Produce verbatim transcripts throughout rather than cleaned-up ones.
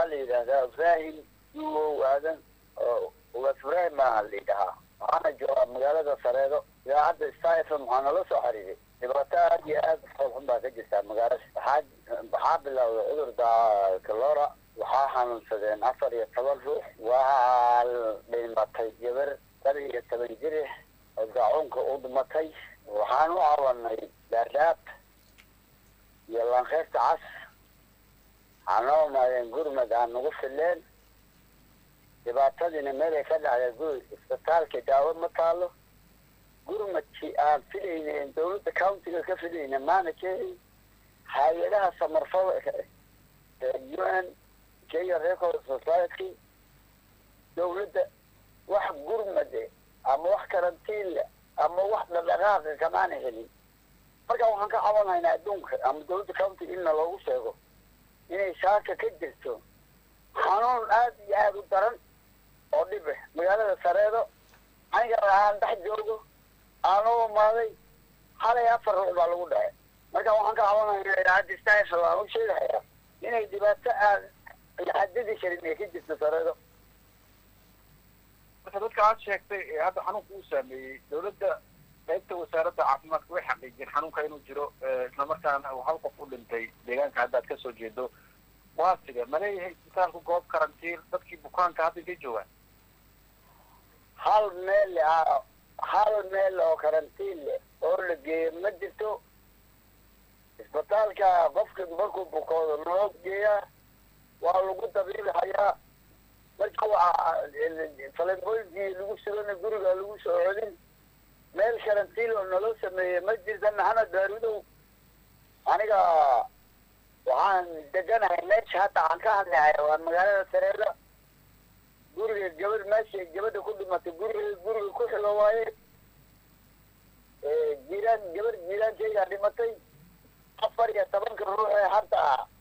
وحالي هذا فاهم وهذا وفراي ما اللي ده أنا جوا مقالة سريرة يا عبد السايف أنا لو سحري دبرتها يا فهم بعد جسد مقالة حاج بحاب لو عذر دا كلورا وحاحن سدين عصر يتوظف وعال بين مطي جبر تري يتبنجره ودعونك أود مطي وحانو عواني لادات يلا نخيست عصر حانو ما ينقر مدان نغف الليل dhibaatadiina meel ay ka dhacday guri isbitaalka daawo ma taalo gurmadkii aan filaynayn dowladda countiga ka filayna maana keenin hay-adaha samarfada u n kenya record society dowladda wax gurmade ama wax karantiinle ama wax dhaqdhaqaaqa kamaana helin marka waxaan ka cabanaynaa adduunka ama dowladda countiga inna loogu sheego inay shaaka ka jirto xanuun aad iyo aad u daran oo dhibe magaalada sareedo aniga aan dhex joogo aanoo maaday halay afar ruux baa lagu dhacay marka waxaan ka cabanaynaa idaacadda staifa waan u sheegayaa inay dhibaato aan la xadidi karin ay ka jirto sareedo marka dadka aad sheegtay ee hadda xanuunka uu saameeyey dowladda qaybta wasaaradda caafimaadka way xaqiijiyeen xanuunka inuu jiro islamarkaana uu hal qof u dhintay deegaanka hadda aad kasoo jeedo waa sidee ma leeyahay isbitaalku goob karantiin dadkii bukaanka hadda intay joogaan hal meel hal meel oo karantiin leh oo la geeyo ma jirto isbitaalka qofka markuu bukoodo loo geeyaa waa lagu dabiibahayaa marka waa falembooyinkii lagu sugana guriga lagu soo celin meel karantiin oo naloo sameeyey ma jirta maxamed baarudow aniga waxaan deganahay meesha hadda aan ka hadlahay waa magaalada sareeda guriga gabar meesha gabadha ku dhimatay guriga guriga ku xigo waaye jiraan gabar jiraankeygaa dhimatay afar iyo tobanka ruux ee hadda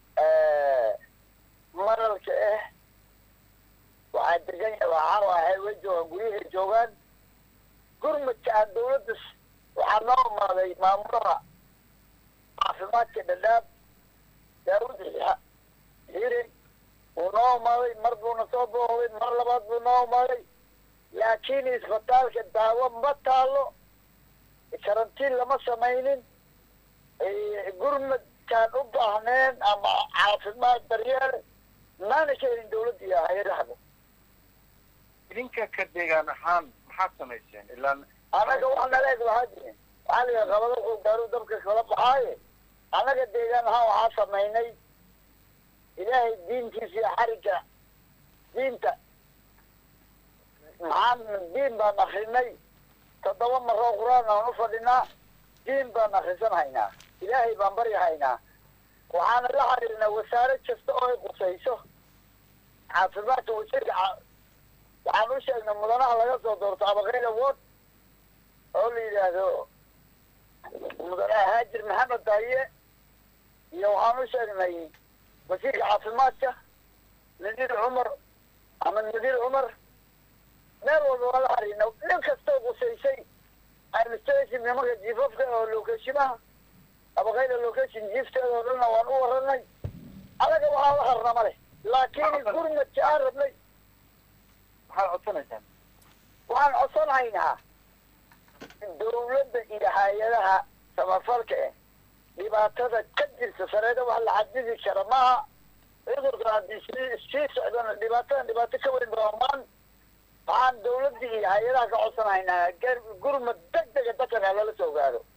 maralka ah waxaa degan yahay waxaa waahay way joogaan guryahay joogaan gurmadka aan dawladda waxaa noo imaaday maamulaha caafimaadka dhadhaab daawud hiri wuu noo imaaday mar buuna soo booqday mar labaad buu noo imaaday laakiin isbitaalka daawo ma taalo karantiin lama samaynin gurmadkaan u baahneen ama caafimaad daryeel maana ka helin dawladda iyo hay-adahaba idinka ka deegaan ahaan maxaad samayseen ilaan anaga wax naleeg lahaa jirin waxaa la yidhaha qabado ku gaaru dabka kala baxaaye annaga deegaan ahaan waxaa samaynay ilaahay diintiisa iyo xarigga diinta maxaan diin baan akrinay toddoba maroo qur-aan aan u fadhinaa diin baan akrisan haynaa ilaahay baan bari haynaa waxaana la xiriirnaa wasaarad kasta oo ay qusayso caafimaadka wasiirka waxaan u sheegnay mudanaha laga soo doorto abaqeyda ward oo la yidhaahdo mudanaha haajir maxamed daaye iyo waxaan u sheegnay wasiirka caafimaadka nadiir cumar ama nadiir cumar meel walba waa la xariirna nin kastoo qusaysay administration nimanka jiifafka oo lookashimaha abaqeyda location jiifteeda oo dhanna waan u waranay anaga waxaa la harna ma leh laakiin gurmadka aan rabnay maxaad codsanaysaan waxaan codsanaynaa dawladda iyo hay-adaha samafalka eh dhibaatada ka jirta sareeda wax la xadidi kara maaha cudurkan haddii sii sii socdana dhibaatadan dhibaato ka weyn doomaan waxaan dawladda iyo hay-adaha ka codsanaynaa gurmad deg dega dadkan lala soo gaado